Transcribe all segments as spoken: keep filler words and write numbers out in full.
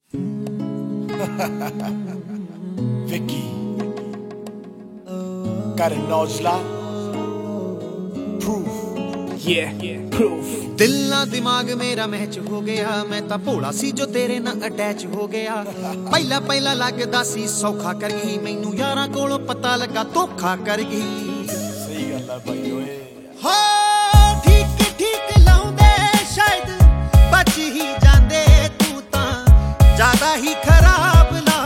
Vicky got a nozla proof yeah proof दिल ना दिमाग मेरा मैच हो गया मैं तां भोला सी जो तेरे नाल अटैच हो गया पहला पहला लगदा सी सौखा कर गई मैनू यारां कोलों पता लगा धोखा कर गई सही गल है भाई ओए हो ठीक ठीक लाउंदे शायद बच ही जांदे तू तां ज्यादा ही खराब ला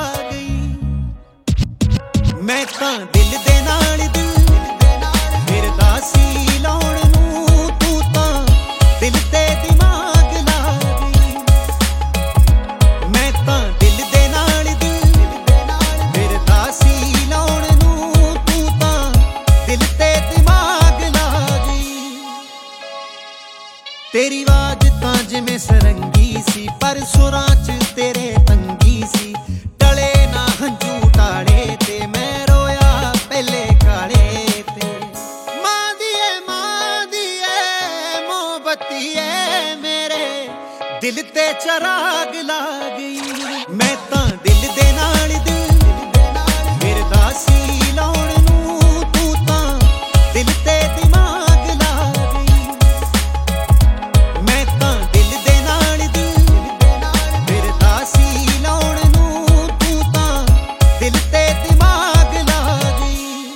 गई मैं तां दिल दे नाल दिल फिरदा सी लाउण नूं तू तां दिल ते दिमाग ला गई मैं तां दिल दे नाल दिल फिरदा सी लाउण नूं तू तां दिल ते दिमाग ला गई तेरी आवाज तां जिवें सरंगी सी पर सुरां च तेरे तंगी सी टले ना हंझू टाड़े ते मैं रोया पहले काले ते मां दिए मां दिए मोहब्बती है मेरे दिल ते चराग ला गई मैं तां दिल दे नाल दिल फिरदा सी लाउण नूं तू तां दिल ते दिमाग ला गई मैं तां दिल दे नाल दिल फिरदा सी लाउण नूं तू तां दिल ते दिमाग ला गई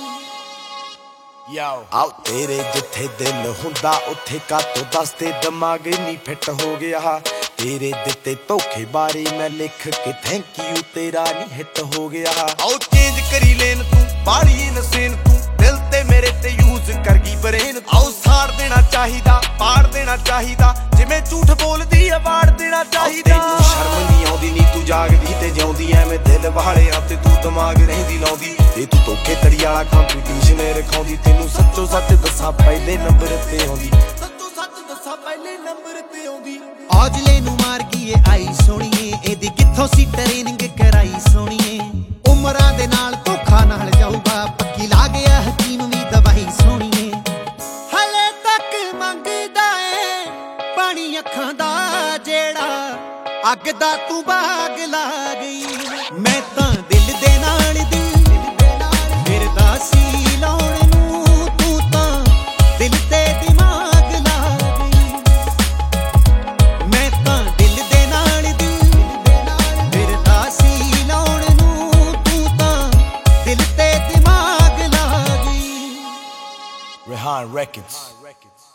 yo ਆਓ ਤੇਰੇ ਜਿੱਥੇ ਦਿਲ ਹੁੰਦਾ ਉੱਥੇ ਕਾਤੋਂ ਦੱਸਦੇ ਦਿਮਾਗ ਨਹੀਂ ਫਿੱਟ ਹੋ ਗਿਆ ਤੇਰੇ ਦਿੱਤੇ ਧੋਖੇ ਬਾਰੇ ਮੈਂ ਲਿਖ ਕੇ ਥੈਂਕ ਯੂ ਤੇਰਾ ਨਹੀਂ ਹਿੱਟ ਹੋ ਗਿਆ ਆਓ ਚੇਂਜ ਕਰੀ ਲੈਨ ਤੂੰ ਬਾੜੀ ਨਸੇਨ ਤੂੰ ਦਿਲ ਤੇ ਮੇਰੇ ਤੇ ਯੂਜ਼ ਕਰ ਗਈ ਬਰੇਨ ਆਓ ਸਾੜ ਦੇਣਾ ਚਾਹੀਦਾ ਪਾੜ ਦੇਣਾ ਚਾਹੀਦਾ ਜਿਵੇਂ ਝੂਠ ਬੋਲਦੀ ਆ ਵਾੜ ਦੇਣਾ ਚਾਹੀਦਾ ਤੈਨੂੰ ਸ਼ਰਮ ਨਹੀਂ ਆਉਂਦੀ ਨੀ ਤੂੰ ਜਾਗਦੀ ਤੇ ਜਿਉਂਦੀ ਐਵੇਂ ਦਿਲ ਵਾਲਿਆਂ ਤੇ ਤੂੰ ਦਿਮਾਗ ਰਹਿੰਦੀ ਲਾਉਂਦੀ ਤੇ ਤੂੰ ਧੋਖੇ ਤਰੀ ਵਾਲਾ ਕੰਪੀਟੀਸ਼ਨ ਰਖਾਉਂਦੀ ਤੈਨੂੰ ਸੱਚੋ ਸੱਚ ਦੱਸਾਂ ਪਹਿਲੇ ਨੰਬਰ ਤੇ ਆਉਂਦੀ ਸੱਚੋ ਸੱਚ ਦੱਸਾਂ ਪਹਿਲੇ ਨੰਬਰ ਤੇ ਆਉਂਦੀ ਔਜਲੇ ਨੂੰ ਮਾਰ ਗਈ ਏ ਆਈ ਸੋਣੀਏ ਇਹਦੀ ਕਿੱਥੋਂ ਸੀ ਟ੍ਰੇਨਿੰਗ ਕਰਾਈ ਸੋਣੀਏ ਉਮਰਾਂ ਦੇ ਨਾਲ ਧੋਖਾ ਨਾਲ ਜਾਊਗਾ ਪੱਕੀ ਲਾ ਗਿਆ ਹਕੀਮ ਵੀ ਦਵਾਈ ਸੋਣੀਏ ਹਲੇ ਤੱਕ ਮੰਗਦਾ ਏ ਪਾਣੀ ਅੱਖਾਂ ਦਾ ਜਿਹੜਾ ਅੱਗ ਦਾ ਤੂੰ ਬਾਗ ਲਾ ਗਈ ਮੈਂ ਤਾਂ ਦਿਲ ਦੇ ਨਾਲ ਦਿਲ ਫਿਰਦਾ ਸੀ ਲਾਉਣ ਨੂੰ ਤੂੰ ਤਾਂ ਦਿਲ ਤੇ ਦਿਮਾਗ ਲਾ ਗਈ ਮੈਂ ਤਾਂ ਦਿਲ ਦੇ ਨਾਲ ਦਿਲ ਫਿਰਦਾ ਸੀ ਲਾਉਣ ਨੂੰ ਤੂੰ ਤਾਂ ਦਿਲ ਤੇ ਦਿਮਾਗ ਲਾ ਗਈ Rehan Records